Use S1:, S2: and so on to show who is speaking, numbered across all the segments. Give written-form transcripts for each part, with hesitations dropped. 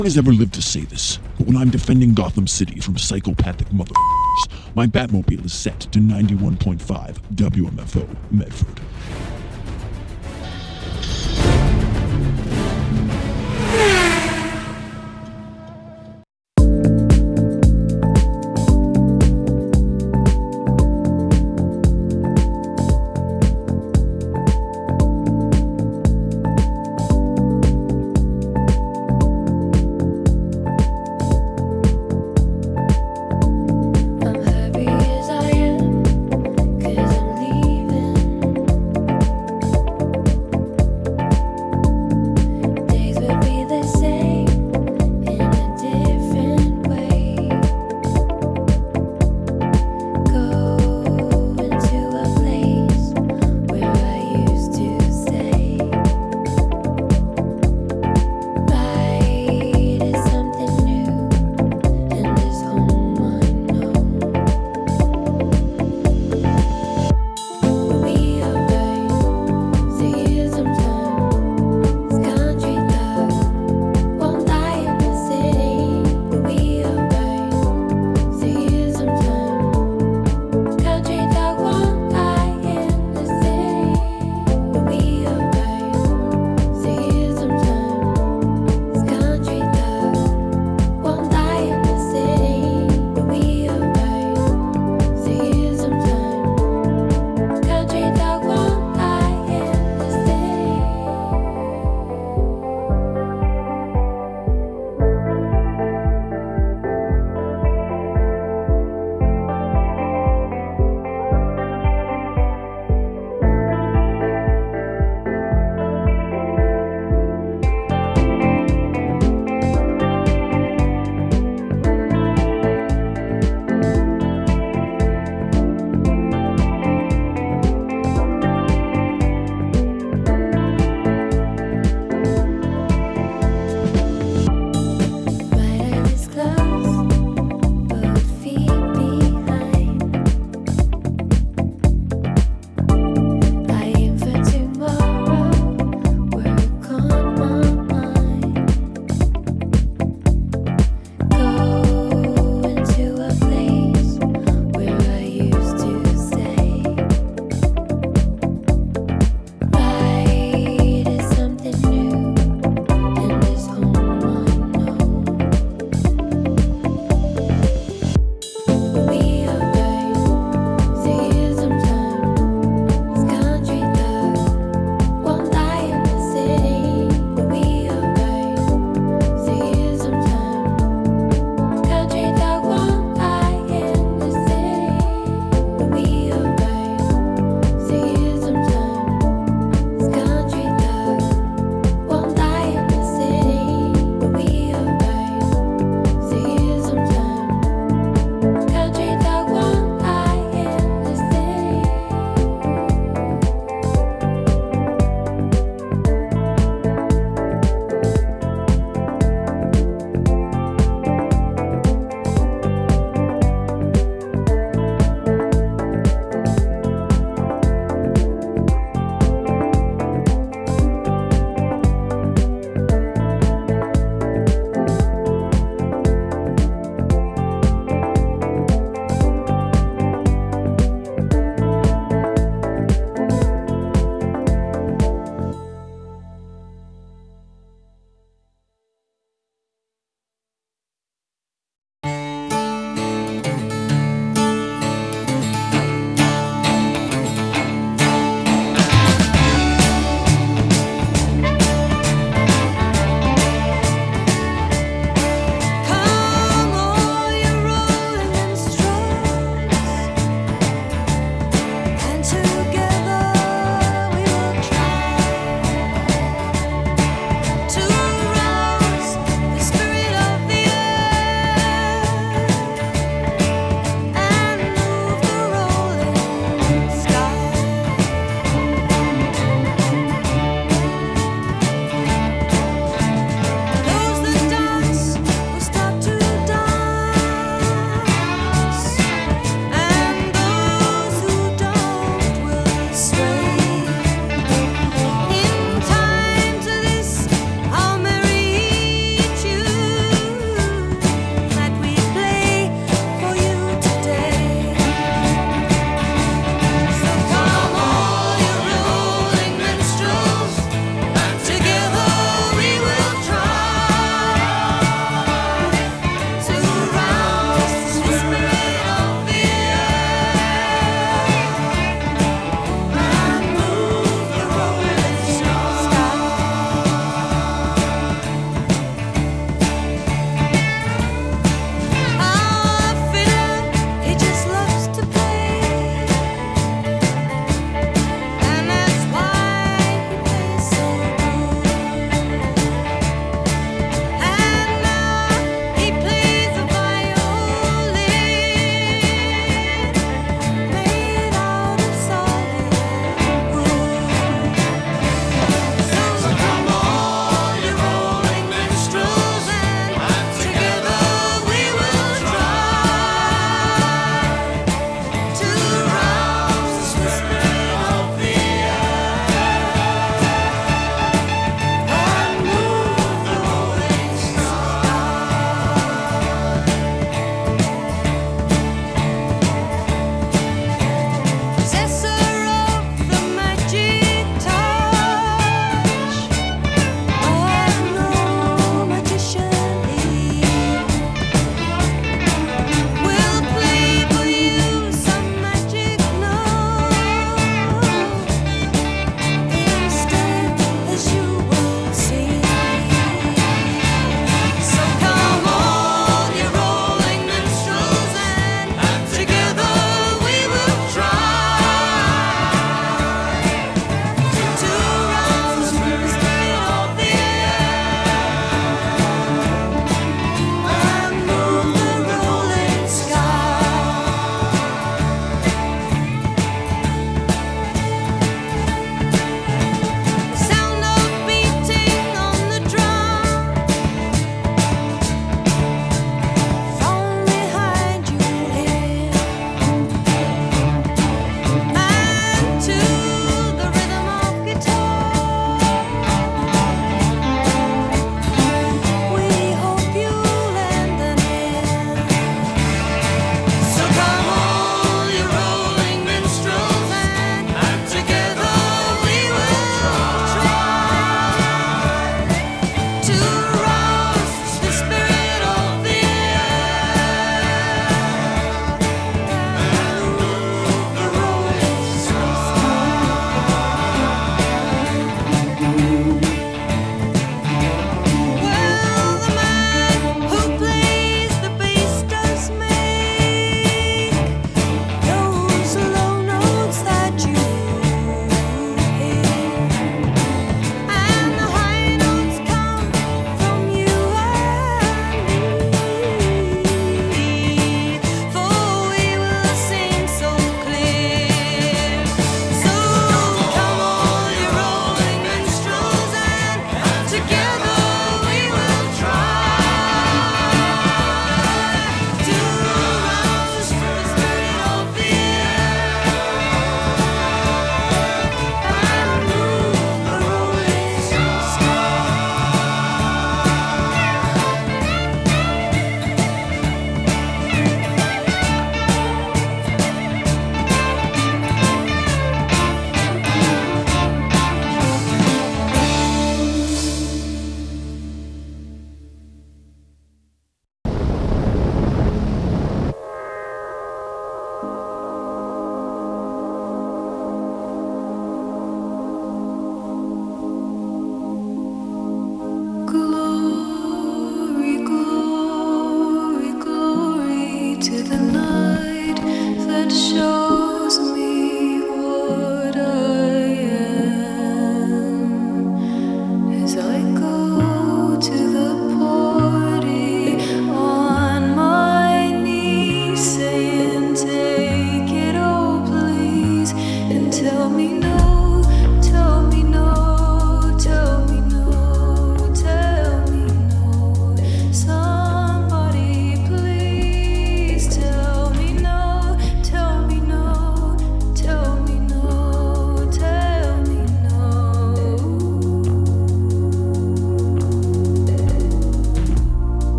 S1: one has ever lived to say this, but when I'm defending Gotham City from psychopathic motherfuckers, my Batmobile is set to 91.5 WMFO Medford.
S2: I'm happy as I am, 'cause I'm leaving.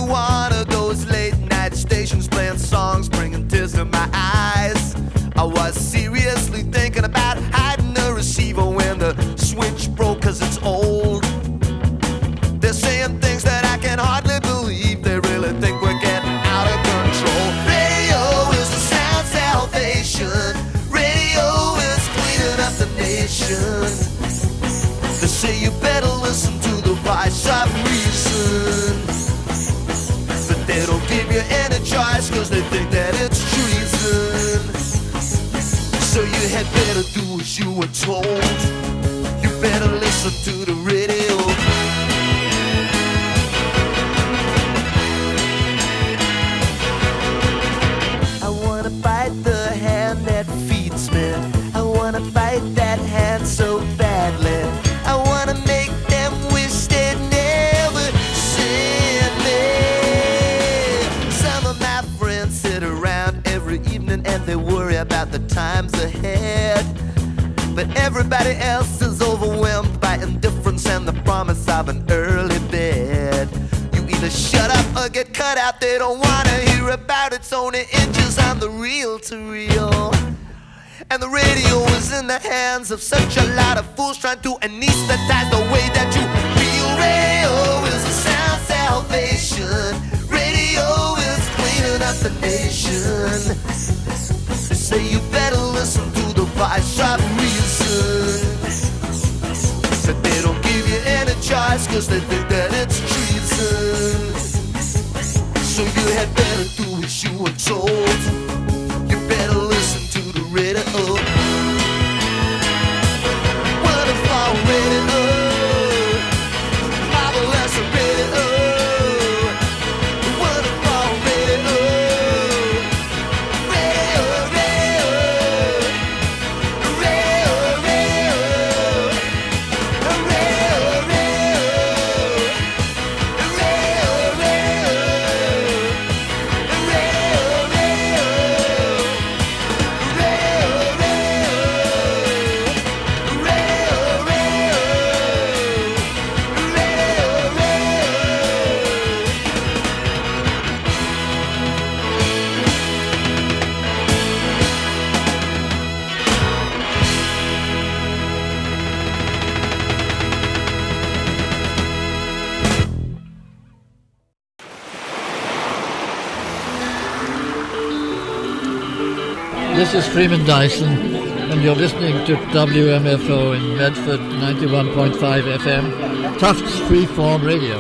S2: one of those late night stations playing songs, bringing tears to my eyes. I was seriously thinking about hiding the receiver when the switch broke, cause it's old. They're saying things that I can hardly believe. They really think we're getting out of control. Radio is the sound salvation. Radio is cleaning up the nation. They say you better listen to the voice of reason, but they don't give you any choice, cause they think that it's treason. So you had better do as you were told. You better listen to the radio. I wanna bite the hand that feeds me. I wanna bite that hand so badly. I wanna make them wish they'd never seen me. Some of my friends sit around every evening and they worry about the times ahead, but everybody else is overwhelmed by indifference and the promise of an early bed. You either shut up or get cut out. They don't wanna hear about it's only inches on the reel-to-reel. And the radio is in the hands of such a lot of fools trying to anesthetize the way that you feel. Radio is a sound salvation. Radio is cleaning up the nation. They say you better listen to the voice of reason, but they don't give you any choice, cause they think that it's treason. So you had better do as you were told. You better listen to the radio. Wonderful radio, marvelous radio. Wonderful radio, radio, radio, radio, radio, radio,
S3: This is Freeman Dyson, and you're listening to WMFO in Medford, 91.5 FM, Tufts Freeform Radio.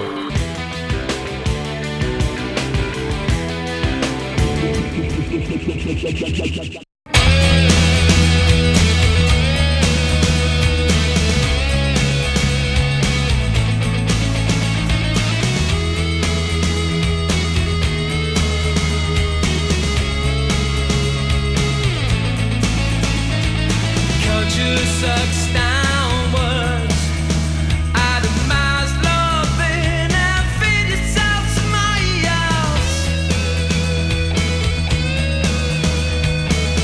S4: Sucks downwards, itemized loving and feed yourself somebody else.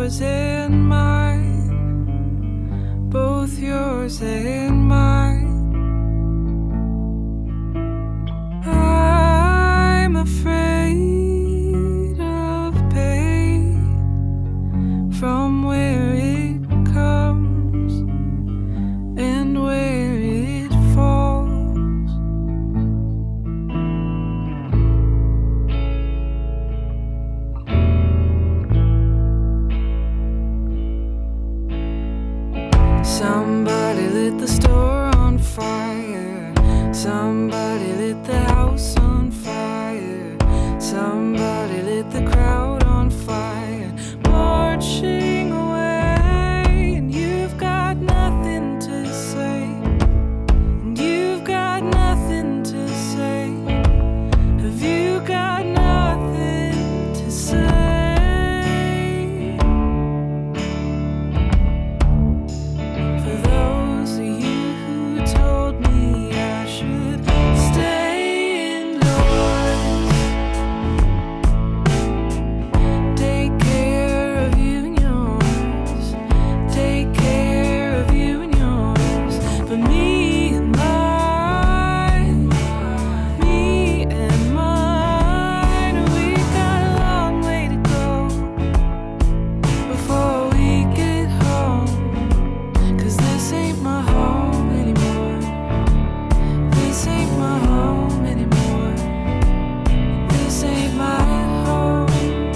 S5: yours and mine, both yours and mine. I'm afraid of pain from where it comes and where it falls. Somebody lit the store on fire. Somebody lit the house on fire. Somebody lit the crowd on fire. Marching away, and you've got nothing to say. And you've got nothing to say. Have you got nothing to say? For those of you who told me I should stay indoors, take care of you and yours, take care of you and yours. But me and mine, me and mine, we've got a long way to go before we get home. 'Cause this ain't my home anymore. This ain't my home anymore. This ain't my home.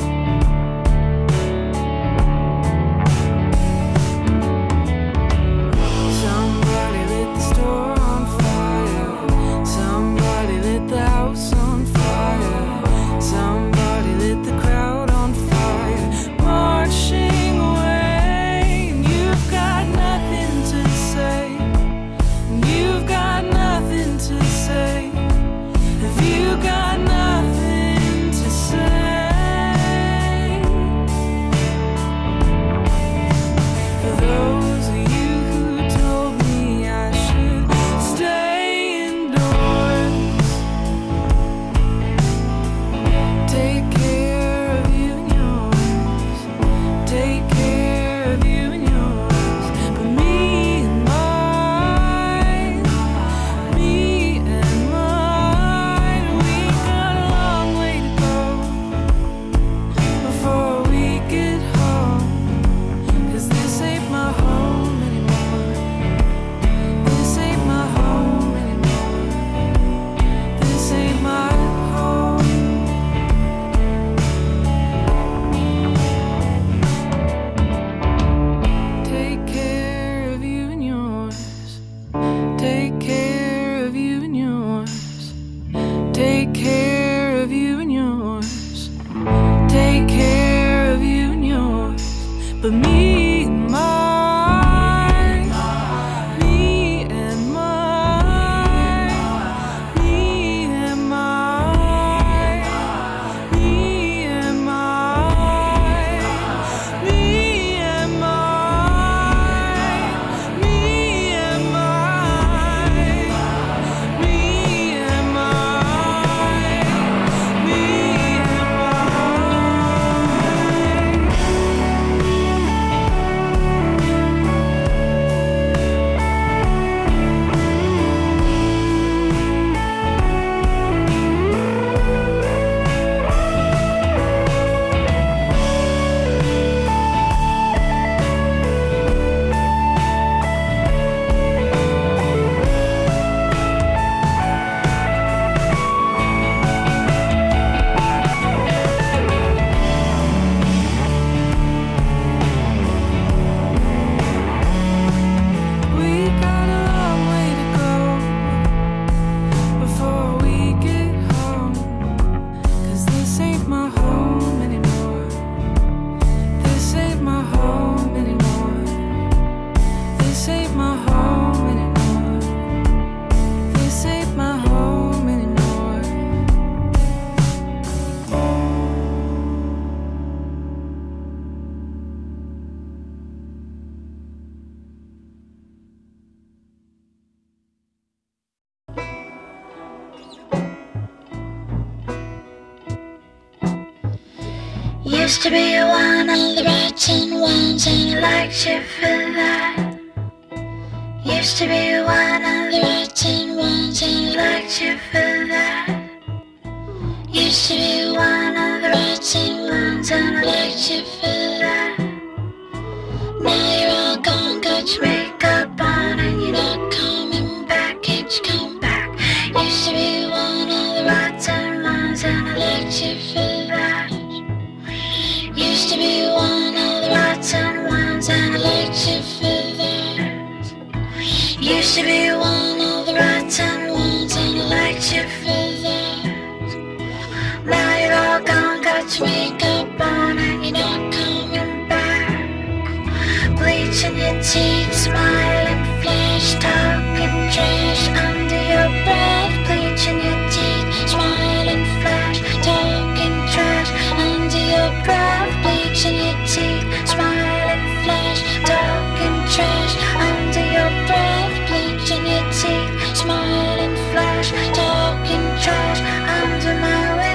S5: Somebody lit the store on fire. Somebody lit the house on fire. Somebody lit the crowd on fire. Marching away, and you've got nothing to say. And you've got nothing to say. Have you got nothing to say? For those of you who told me I should stay indoors, take care of you and yours, take care of you and yours. But me and mine, me and mine, we got a long way to go before we get home. 'Cause this ain't my home anymore. This ain't my home anymore. This ain't my home. Take care of you and yours. Take care of you and yours. Take care of you and yours. Take care of you and yours. But me and mine, me and mine, me and mine, me and mine, me and mine, me and mine, me and mine, me and mine.
S6: Used to be one of the rotten ones, and I liked you for that. Used to be one of the rotten ones, and I liked you for that. Used to be one of the rotten ones, and I liked you for that. Now you're all gone, got your makeup on, and you're not coming back. Can't you come back? Used to be one of the rotten ones, and I liked you for that. Used to be one of the rotten ones, and I liked you for that. Used to be one of the rotten ones, and I liked you for that. Now you're all gone, got your makeup on, and you're not coming back. Bleaching your teeth, smiling, flash, talking trash under your breath. Bleaching your teeth, smiling, flash, talking trash under your breath. Bleaching your teeth, smiling, flash, talking trash under your breath. Bleaching your teeth, smiling, flash, talking trash under my window.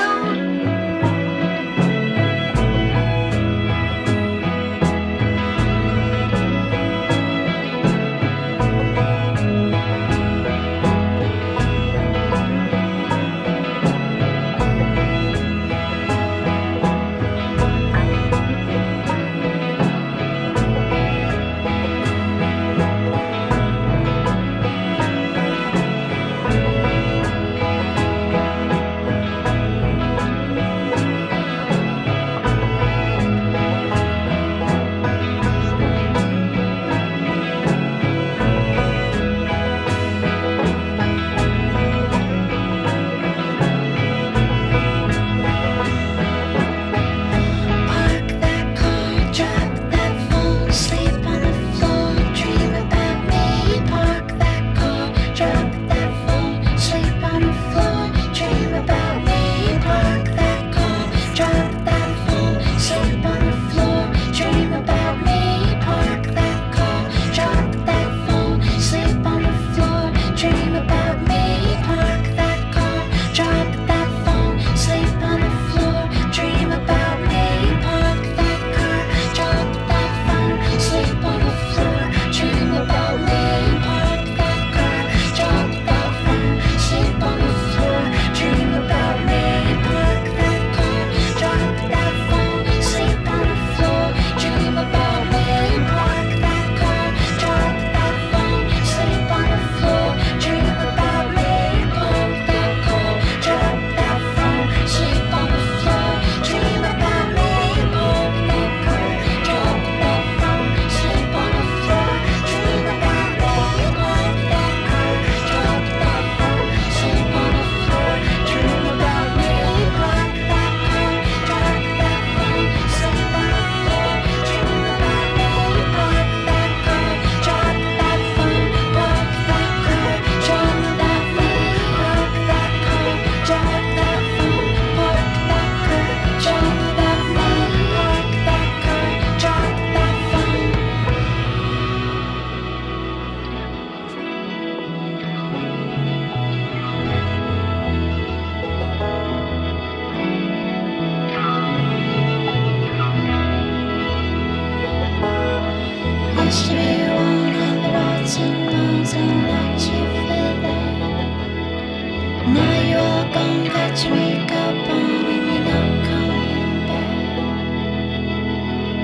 S6: Used to be one of the rotten ones, and I liked you for that. Now you're all gone, got your makeup on, and you're not coming back.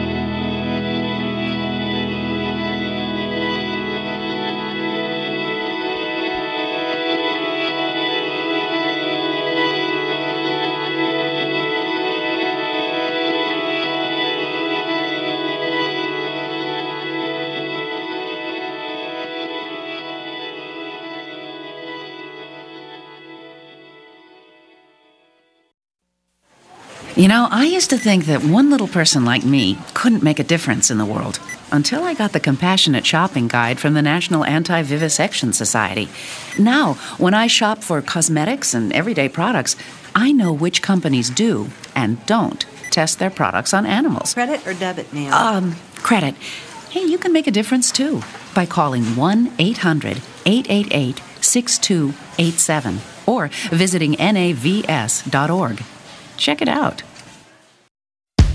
S7: You know, I used to think that one little person like me couldn't make a difference in the world until I got the Compassionate Shopping Guide from the National Anti-Vivisection Society. Now, when I shop for cosmetics and everyday products, I know which companies do and don't test their products on animals.
S8: Credit or debit, ma'am?
S7: Credit. Hey, you can make a difference, too, by calling 1-800-888-6287 or visiting navs.org. Check it out.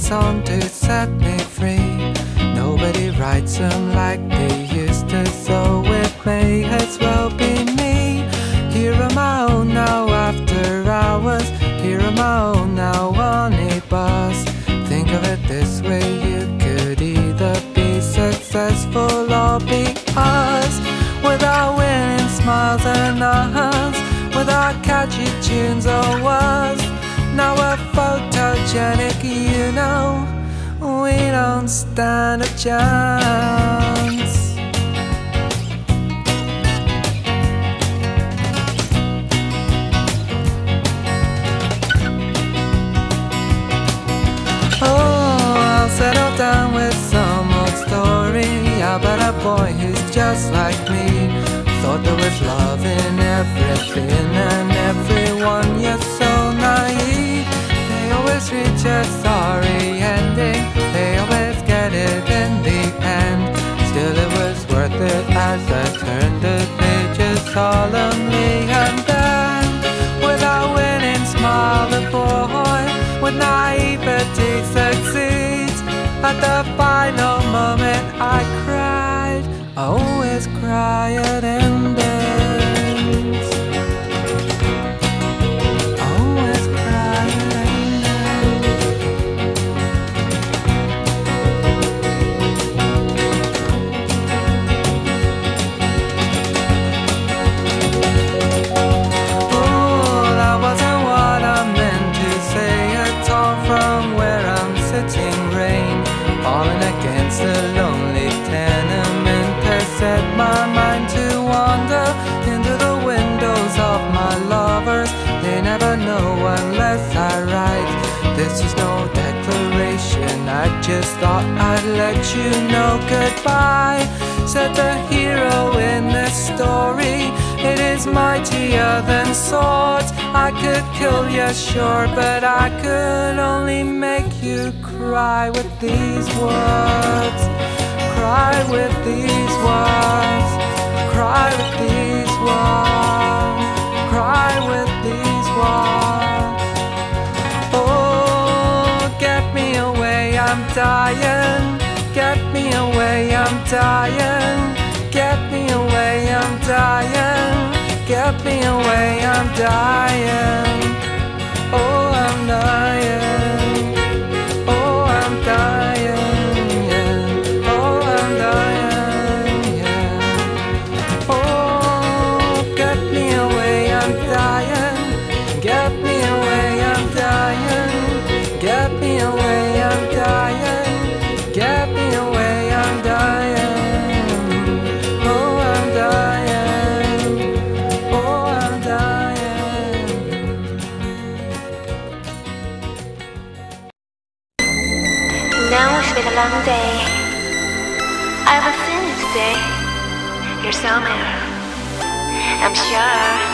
S5: song to set me free. Nobody writes them like they used to, so it may as well be me. Here on my own now after hours, here on my own now on a bus. Think of it this way, you could either be successful or be us. Without winning smiles and nods, without catchy tunes or words. Now we're photogenic, you know, we don't stand a chance. Settle down with some old story about a boy who's just like me. Thought there was love in everything and everyone, you're so naive. They always reach a sorry ending, they always get it in the end. Still it was worth it as I turned the pages solemnly. And then, without winning, smile the boy with naivety succeeds. At the final moment I cried, I always cry at endings. I always cry at Oh, that wasn't what I meant to say at all. From where I'm sitting, rain falling against the lonely tenement has set my mind to wander into the windows of my lovers. They never know unless I write. This is no declaration, I just thought I'd let you know goodbye. Said the hero in this story, it is mightier than swords. I could kill you, sure, but I could only make you cry with these words. Cry with these words. Cry with these words. Cry with these words. Oh, get me away, I'm dying. Get me away, I'm dying. Get me away, I'm dying. Get me away, I'm dying. Oh, I'm dying. Oh, I'm dying, yeah. Oh, I'm dying, yeah. Oh, get me away, I'm dying. Get me away, I'm dying. Get me away, I'm dying. Get me away, I'm dying. Oh, I'm dying. Oh, I'm dying.
S6: Now it's been a long day. I will see you today. You're somewhere, I'm sure.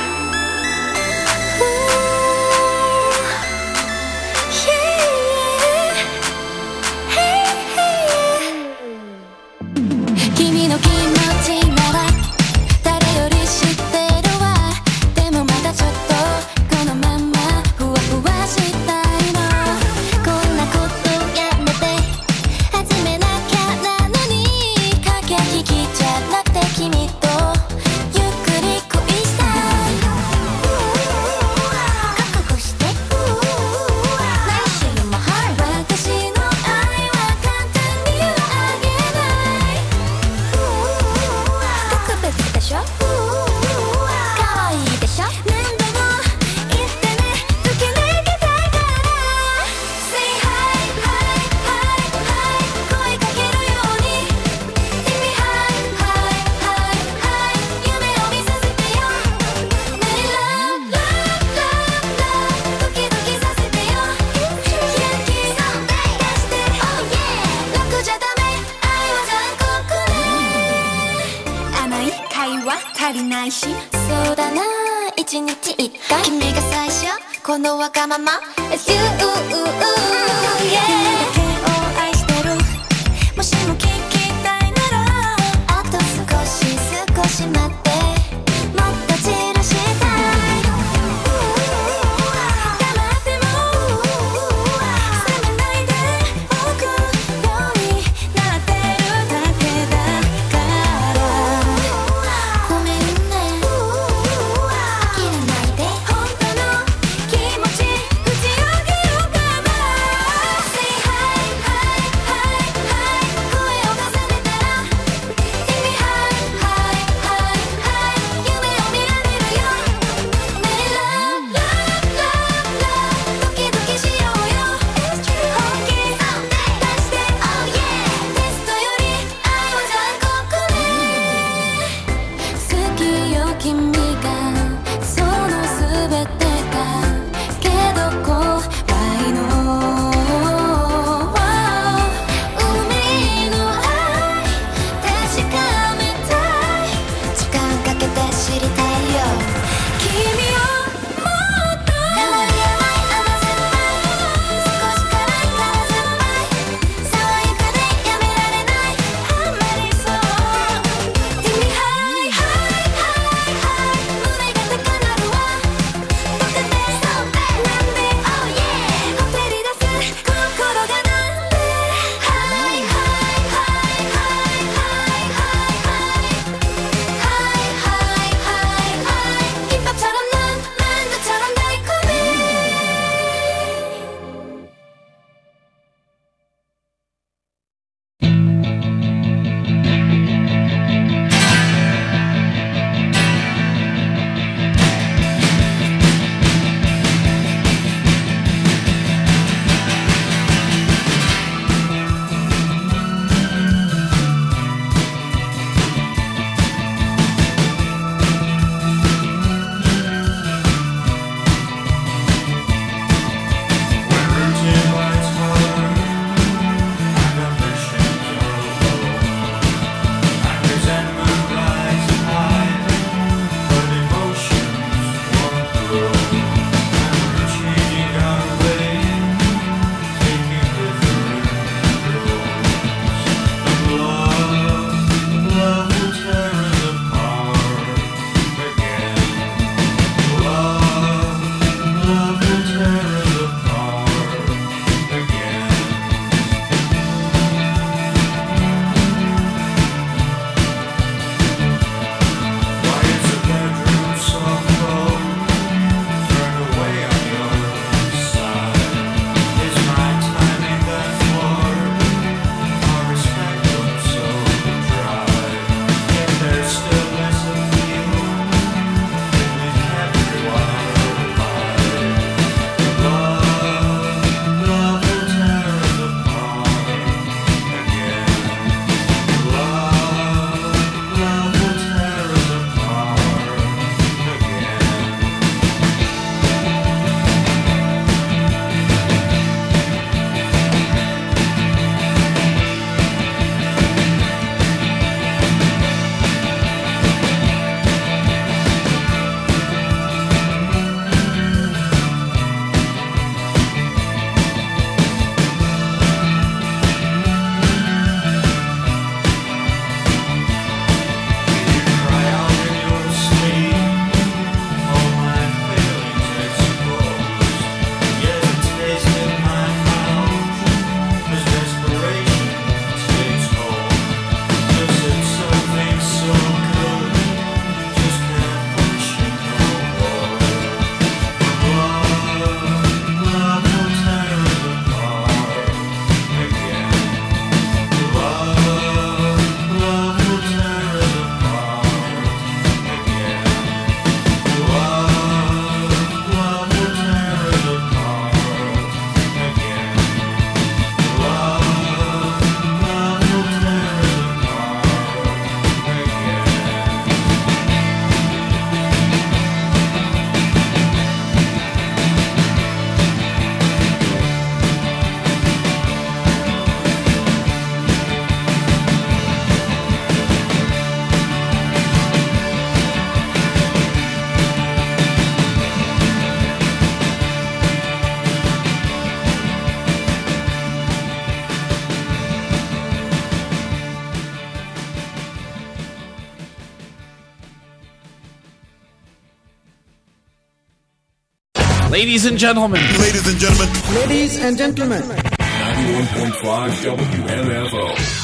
S8: Ladies and gentlemen.
S9: Ladies and gentlemen.
S10: Ladies and gentlemen.
S11: 91.5 WMFO.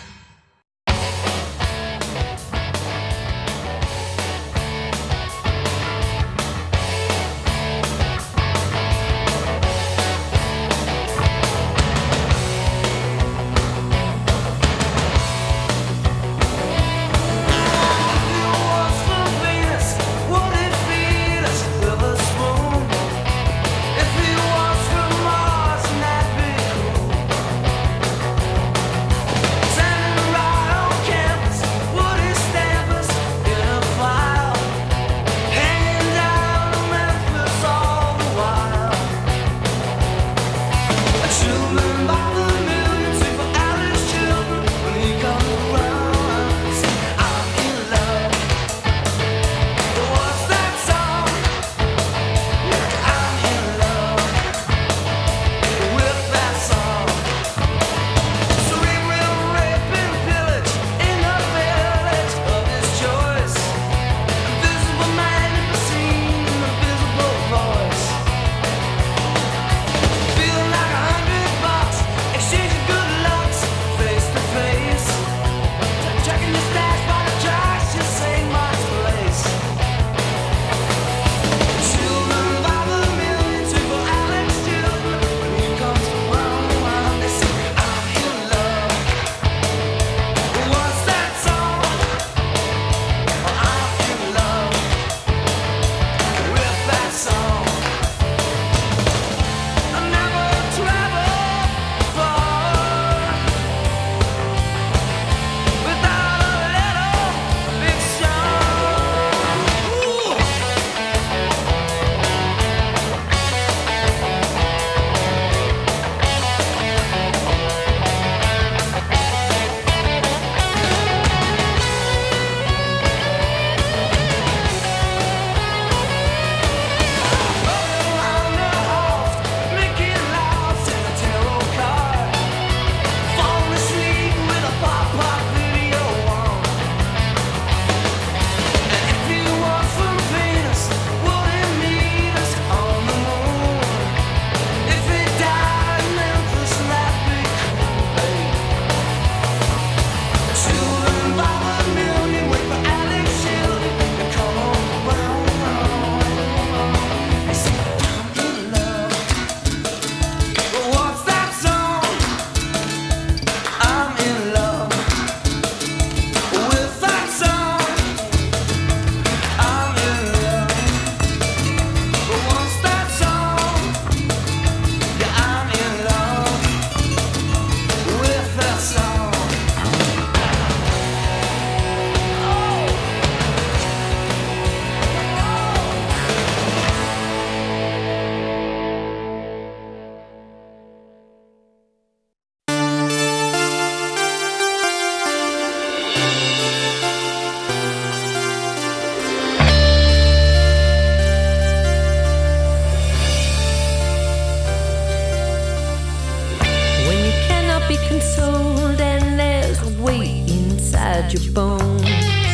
S12: Your bones,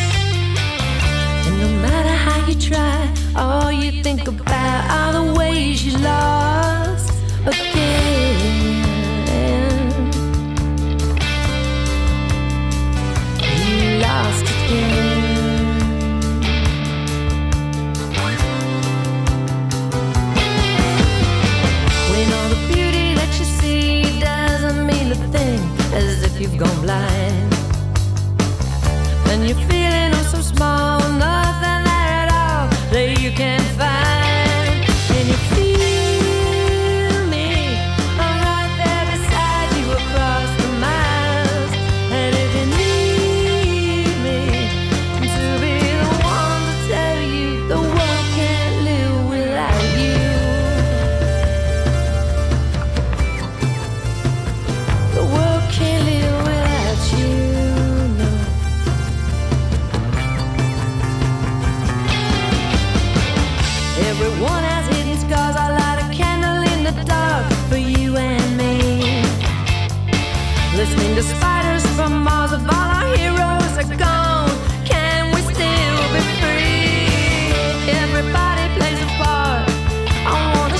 S12: and no matter how you try, all you think about are the ways you lost again. You lost again. When all the beauty that you see doesn't mean a thing, as if you've gone blind. And you're feeling oh so small, nothing there at all that you can't find. And you feel me, I'm right there beside you across the miles. And if you need me to be the one to tell you the world can't live without you, the world can't live without you. Everyone has hidden scars. I light a candle in the dark for you and me. Listening to spiders from Mars, if all our heroes are gone, can we still be free? Everybody plays a part. I wanna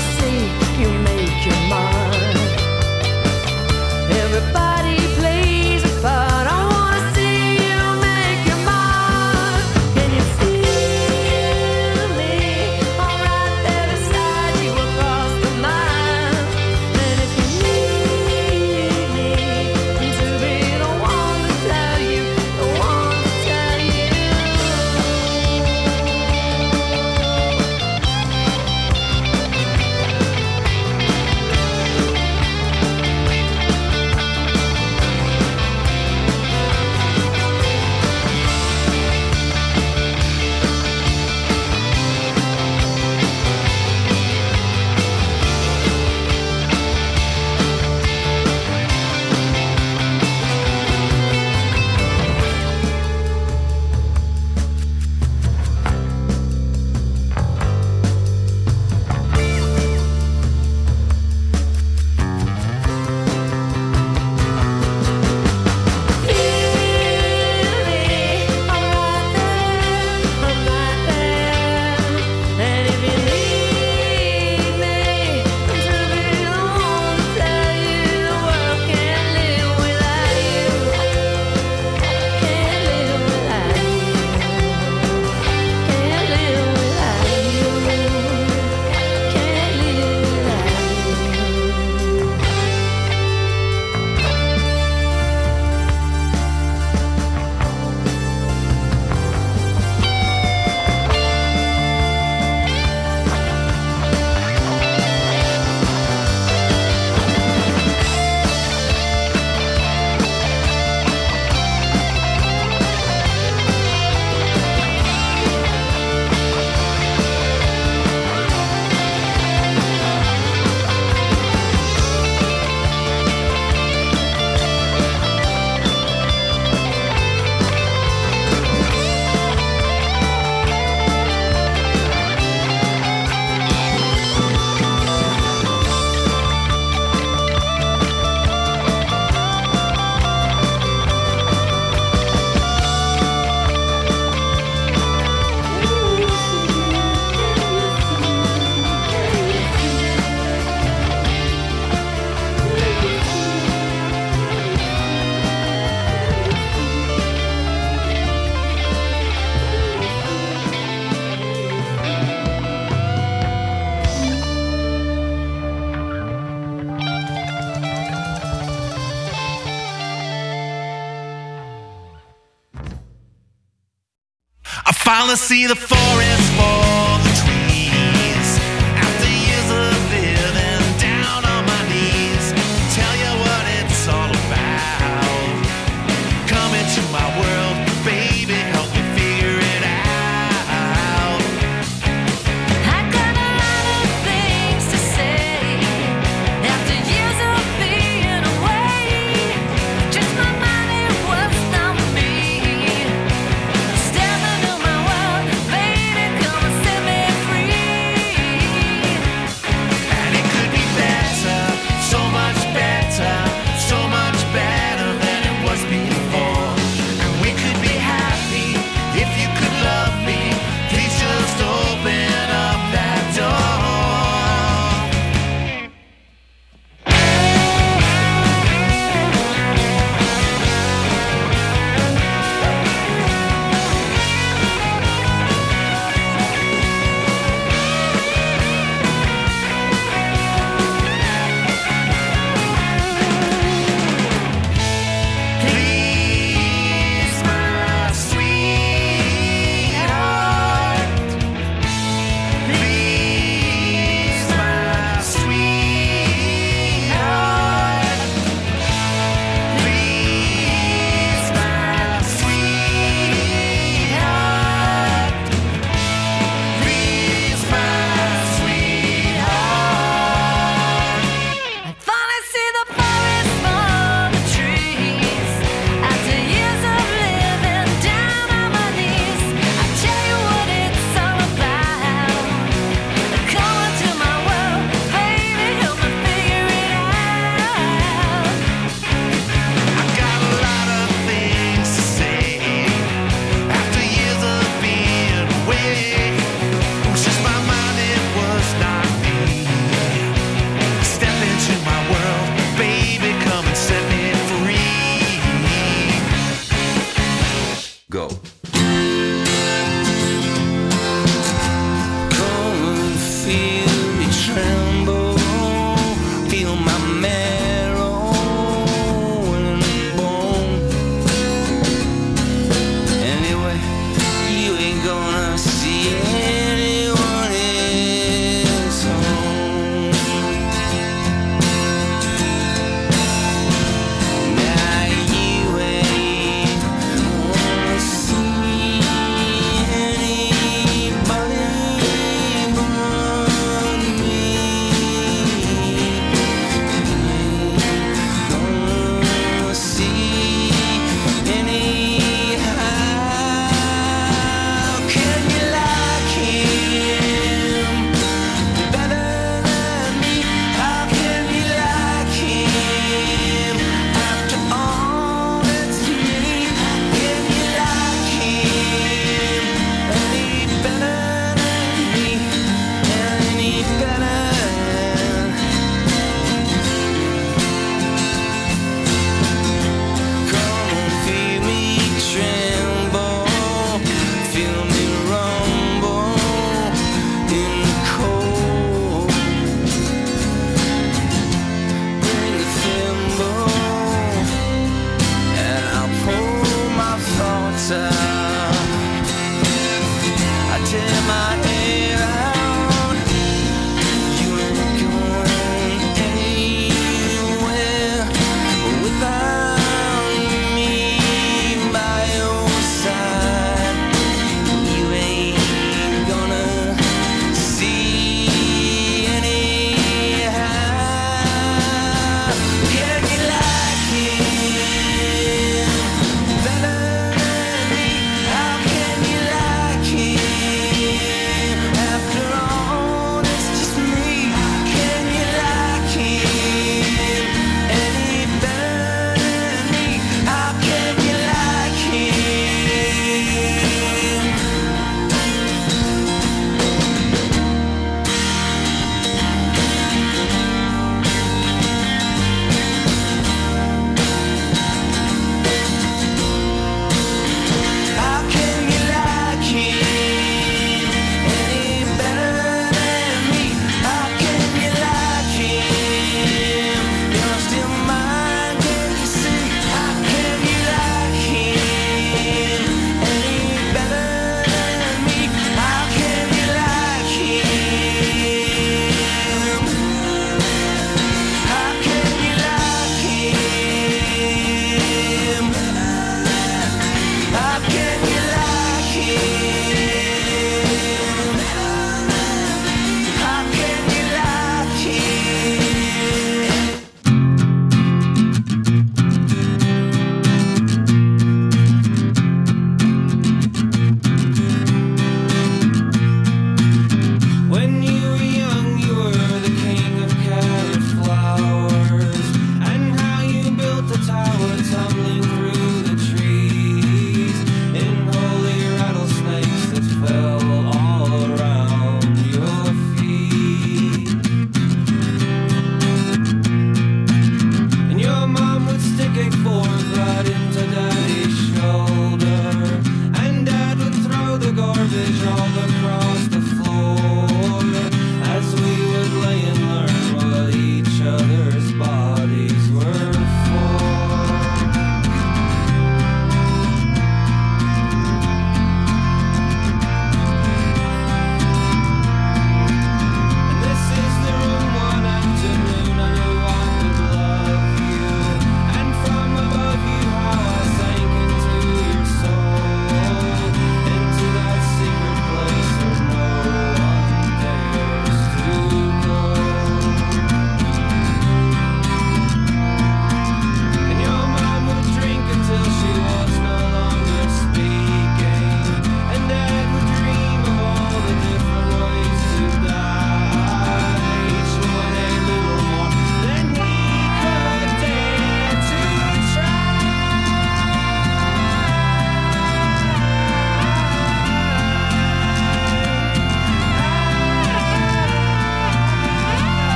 S8: finally see the forest.